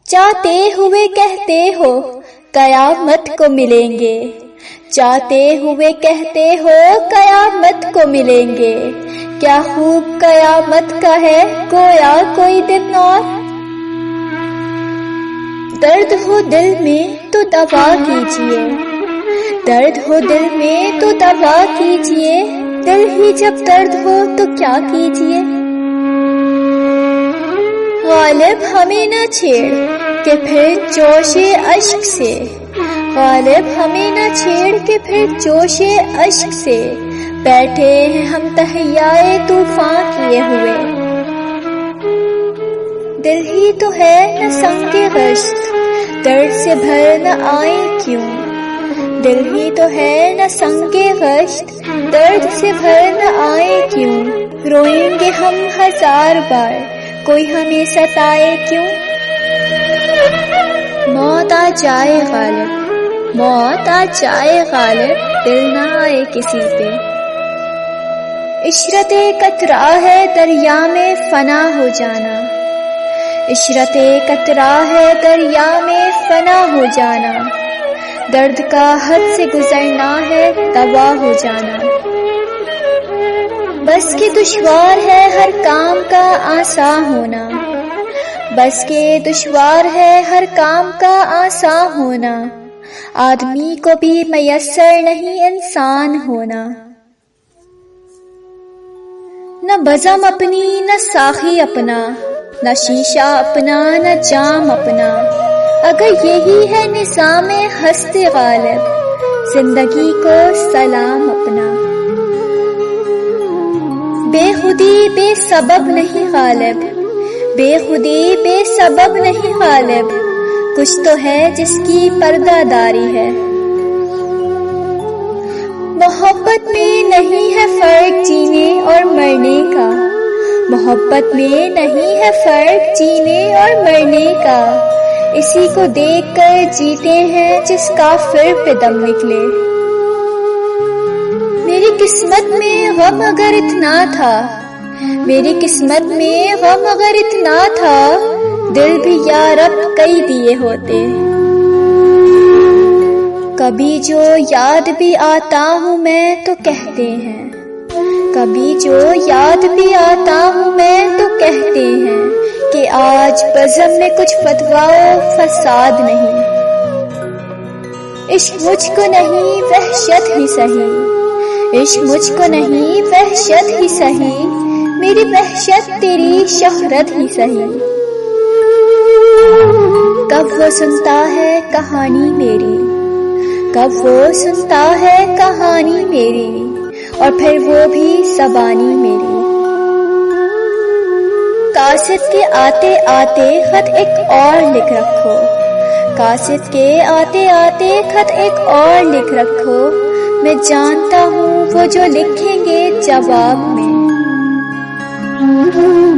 چاہتے ہوئے کہتے ہو قیامت کو ملیں گے، چاہتے ہوئے کہتے ہو قیامت کو ملیں گے، کیا خوب قیامت کا ہے گویا کوئی دن اور۔ درد ہو دل میں تو دوا کیجئے، درد ہو دل میں تو دوا کیجئے، دل ہی جب درد ہو تو کیا کیجئے۔ غالب ہمیں نہ چھیڑ کہ پھر جوش اشک سے، غالب ہمیں نہ چھیڑ کہ پھر جوش اشک سے، بیٹھے ہیں ہم تہیائے طوفان کیے ہوئے۔ دل ہی تو ہے نہ سنگ گشت، درد سے بھر نہ آئے کیوں، دل ہی تو ہے نہ سنگ گشت، درد سے بھر نہ آئے کیوں۔ روئیں گے ہم ہزار بار کوئی ہمیں ستائے کیوں۔ موت آ جائے غالب، موت آ جائے غالب، دل نہ آئے کسی پہ۔ عشرت قطرہ ہے دریا میں فنا ہو جانا، عشرت قطرہ ہے دریا میں فنا ہو جانا، درد کا حد سے گزرنا ہے تباہ ہو جانا۔ بس کے دشوار ہے ہر کام کا آسان ہونا، بس کے دشوار ہے ہر کام کا آسان ہونا، آدمی کو بھی میسر نہیں انسان ہونا۔ نہ بزم اپنی نہ ساقی اپنا، نہ شیشہ اپنا نہ جام اپنا، اگر یہی ہے نظام ہست غالب، زندگی کو سلام اپنا۔ بے خودی بے سبب نہیں غالب، بے خودی بے سبب نہیں غالب، کچھ تو ہے جس کی پردہ داری ہے۔ محبت میں نہیں ہے فرق جینے اور مرنے کا، محبت میں نہیں ہے فرق جینے اور مرنے کا، اسی کو دیکھ کر جیتے ہیں جس کافر پہ دم نکلے۔ میری قسمت میں غم اگر اتنا تھا، میری قسمت میں غم اگر اتنا تھا، دل بھی یا رب کئی دیے ہوتے۔ کبھی جو یاد بھی آتا ہوں میں تو کہتے ہیں، کبھی جو یاد بھی آتا ہوں میں تو کہتے ہیں کہ آج بزم میں کچھ فتویٰ و فساد نہیں۔ عشق مجھ کو نہیں وحشت ہی سہی، عشق مجھ کو نہیں وحشت ہی سہی، میری وحشت تیری شہرت ہی سہی۔ کب وہ سنتا ہے کہانی میری، کب وہ سنتا ہے کہانی میری، اور پھر وہ بھی زبانی میری۔ قاصد کے آتے آتے خط ایک اور لکھ رکھو، قاصد کے آتے آتے خط ایک اور لکھ رکھو، میں جانتا ہوں وہ جو لکھیں گے جواب میں۔